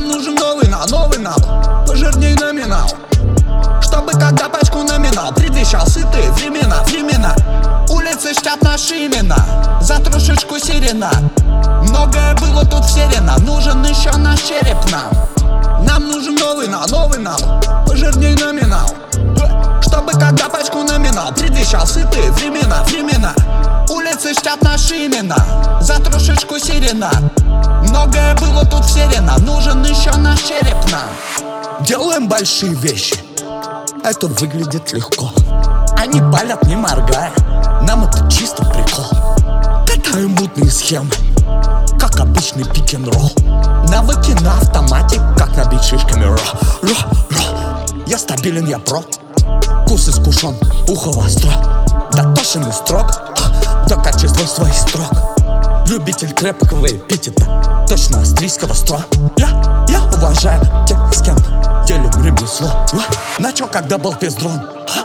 Нам нужен новый навык, пожирней номинал, чтобы когда пачку номинал предвещал сытые времена. Улицы чтят наши имена, за трошечку сирена. Многое было тут вселено, нужен еще наш череп нам. Нам нужен новый навык, пожирней номинал, чтобы когда пачку номинал предвещал сытые времена. Улицы чтят наши имена, за трошечку сирена. Многое было тут вселено, нужен еще наш череп нам. Делаем большие вещи, это выглядит легко. Они палят не моргая, нам это чисто прикол. Катаем мутные схемы, как обычный пик-н-ролл. Навыки на автомате, как набить шишками Я стабилен, я про, вкус искушен, ухо востро. Дотошен и строг, до качества своих строк. Любитель крепкого эпитета, точно австрийского стро. Я уважаю тех, с кем делим ремесло. Начал, когда был пиздрон,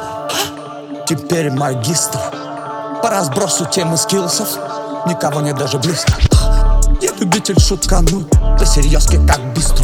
теперь магистр. По разбросу темы скиллсов никого нет даже близко. Я любитель шуткануть, по-серьезки как бистро.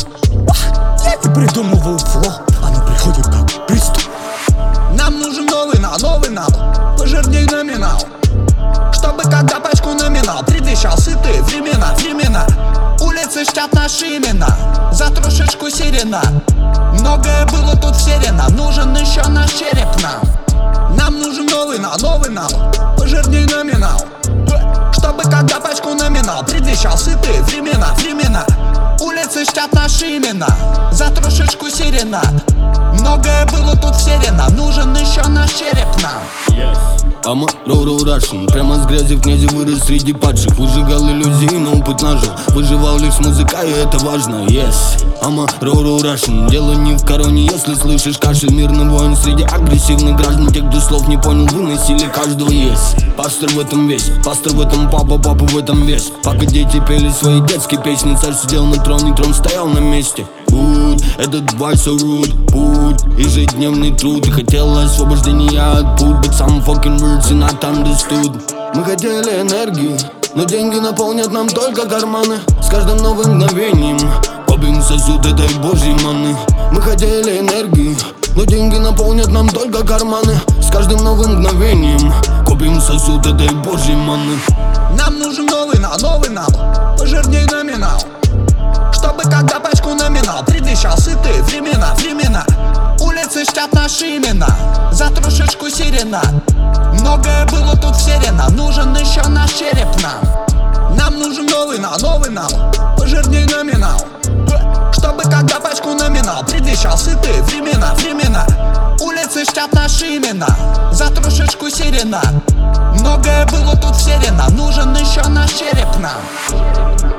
Я не придумываю фло, оно приходит как приступ. Нам нужен новый навык, пожирней номинал, чтобы когда пачку номинал предвещал сытые времена. Улицы чтят наши имена, за трошечку сирена. Многое было тут вселено, нужен еще наш череп нам. Нам нужен новый навык, пожирней номинал, чтобы когда пачку номинал предвещал сытые времена. Улицы чтят наши имена, за трошечку сирена. Многое было тут вселено, нужен еще наш череп нам. I'm a Road Russian, прямо с грязи в князи вырос среди падших. Выжигал иллюзии, но опыт нажил. Выживал лишь музыка, и это важно, yes. I'm a Road Russian, дело не в короне, если слышишь кашель. Мирный воин среди агрессивных граждан. Тех, кто слов не понял, выносили каждого, yes. Пастор в этом весь, пастор в этом папа в этом весь. Пока дети пели свои детские песни, царь сидел на троне, трон стоял на месте. Этот бай so rude, путь, ежедневный труд. И хотел освобождения от пут, but some fucking words are not understood. Мы хотели энергии, но деньги наполнят нам только карманы. С каждым новым мгновением копим сосуд этой божьей маны. Мы хотели энергии, но деньги наполнят нам только карманы. С каждым новым мгновением копим сосуд этой божьей маны. Нам нужен новый навык, пожирней номинал, чтобы когда пачку номинал предвещал сытые времена. Улицы чтят наши имена, за трошечку сирена. Многое было тут вселено, нужен еще наш череп нам. Нам нужен новый навык, пожирней номинал, чтобы когда пачку номинал предвещал сытые времена. Улицы чтят наши имена, за трошечку сирена. Многое было тут вселено, нужен еще наш череп нам.